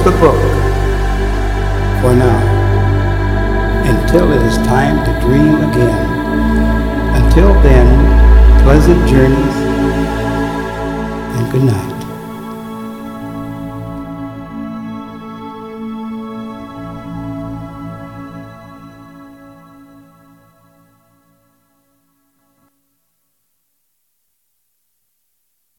the book for now, until it is time to dream again. Until then, pleasant journeys and good night.